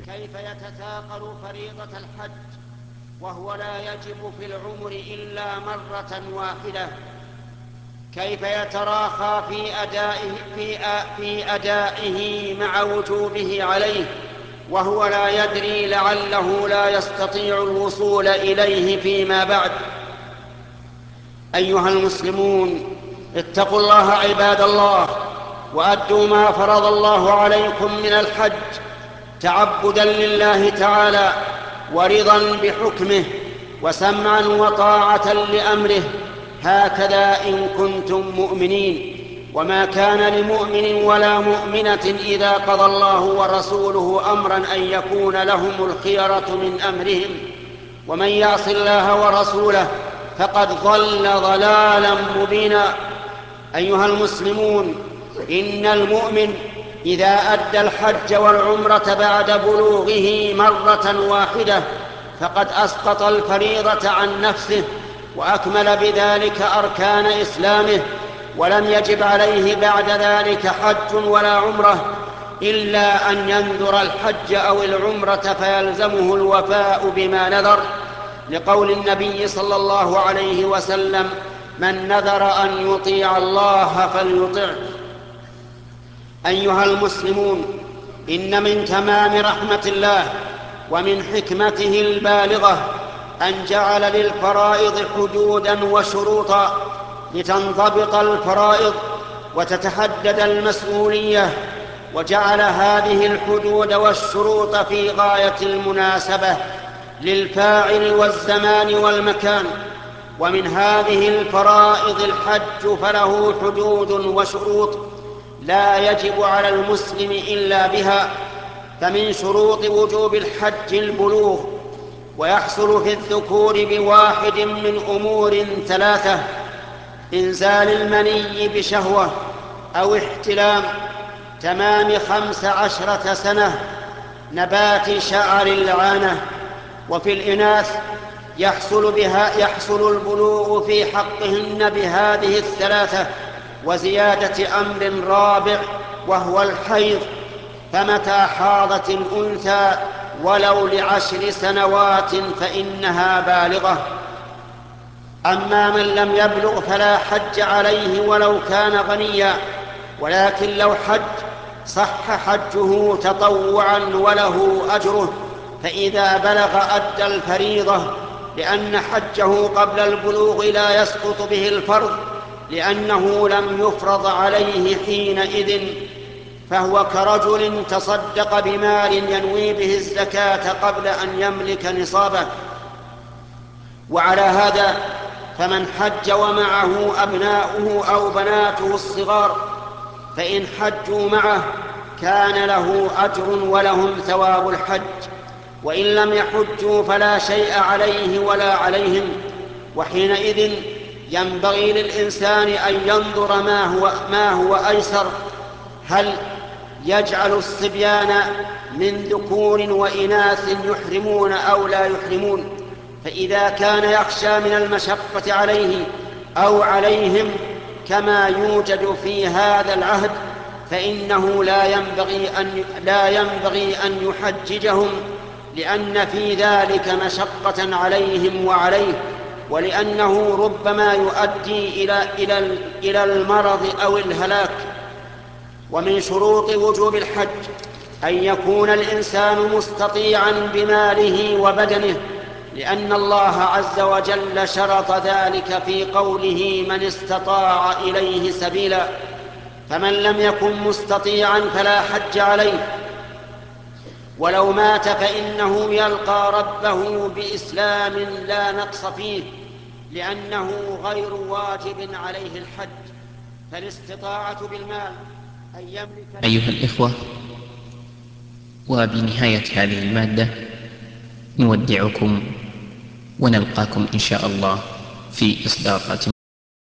كيف يتثاقل فريضة الحج وهو لا يجب في العمر إلا مرة واحدة؟ كيف يتراخى في أدائه مع وجوبه عليه وهو لا يدري لعله لا يستطيع الوصول إليه فيما بعد؟ أيها المسلمون، اتقوا الله عباد الله، وأدوا ما فرض الله عليكم من الحج تعبدا لله تعالى ورضا بحكمه وسمعا وطاعة لأمره، هكذا إن كنتم مؤمنين. وما كان لمؤمن ولا مؤمنة إذا قضى الله ورسوله أمرا أن يكون لهم الخيرة من أمرهم، ومن يعص الله ورسوله فقد ضل ضلالا مبينا. أيها المسلمون، إن المؤمن إذا أدى الحج والعمرة بعد بلوغه مرة واحدة فقد أسقط الفريضة عن نفسه وأكمل بذلك أركان إسلامه، ولم يجب عليه بعد ذلك حج ولا عمرة إلا أن ينذر الحج أو العمرة فيلزمه الوفاء بما نذر، لقول النبي صلى الله عليه وسلم: من نذر أن يطيع الله فليطعه. أيها المسلمون، إن من تمام رحمة الله ومن حكمته البالغة أن جعل للفرائض حدودا وشروطا لتنضبط الفرائض وتتحدد المسؤولية، وجعل هذه الحدود والشروط في غاية المناسبة للفاعل والزمان والمكان. ومن هذه الفرائض الحج، فله حدود وشروط لا يجب على المسلم إلا بها. فمن شروط وجوب الحج البلوغ، ويحصل في الذكور بواحد من أمور ثلاثة: إنزال المني بشهوة أو احتلام، تمام 15 سنة، نبات شعر العانة. وفي الإناث يحصل البلوغ في حقهن بهذه الثلاثة، وزيادة أمر رابع وهو الحيض، فمتى حاضت الأنثى ولو ل10 سنوات فإنها بالغة. أما من لم يبلغ فلا حج عليه ولو كان غنيا، ولكن لو حج صح حجه تطوعا وله أجره، فإذا بلغ أدى الفريضة، لأن حجه قبل البلوغ لا يسقط به الفرض، لأنه لم يفرض عليه حينئذ، فهو كرجل تصدق بمال ينوي به الزكاة قبل أن يملك نصابه. وعلى هذا فمن حج ومعه أبناؤه أو بناته الصغار فإن حجوا معه كان له أجر ولهم ثواب الحج، وإن لم يحجوا فلا شيء عليه ولا عليهم. وحينئذ ينبغي للإنسان أن ينظر ما هو أيسر: هل يجعل الصبيان من ذكور وإناث يحرمون أو لا يحرمون؟ فإذا كان يخشى من المشقة عليه أو عليهم كما يوجد في هذا العهد، فإنه لا ينبغي أن يحججهم، لأن في ذلك مشقة عليهم وعليه، ولأنه ربما يؤدي إلى المرض أو الهلاك. ومن شروط وجوب الحج أن يكون الإنسان مستطيعا بماله وبدنه، لأن الله عز وجل شرط ذلك في قوله: من استطاع إليه سبيلا. فمن لم يكن مستطيعا فلا حج عليه، ولو مات فإنه يلقى ربه بإسلام لا نقص فيه، لأنه غير واجب عليه الحج، فالاستطاعة بالمال أن يملك. أيها الإخوة، وبنهاية هذه المادة نودعكم ونلقاكم إن شاء الله في إصدارات